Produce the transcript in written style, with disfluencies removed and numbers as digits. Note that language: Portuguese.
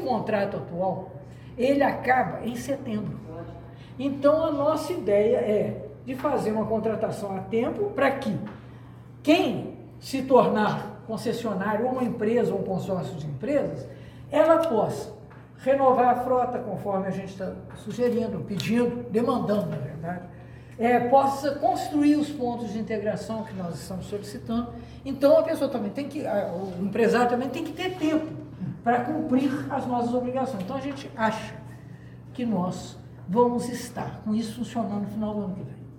contrato atual, ele acaba em setembro. Então, a nossa ideia é de fazer uma contratação a tempo para que quem se tornar concessionário, ou uma empresa, ou um consórcio de empresas, ela possa renovar a frota, conforme a gente está sugerindo, pedindo, demandando, na verdade, possa construir os pontos de integração que nós estamos solicitando. Então, a pessoa também tem que, o empresário também tem que ter tempo para cumprir as nossas obrigações. Então, a gente acha que nós vamos estar com isso funcionando no final do ano que vem.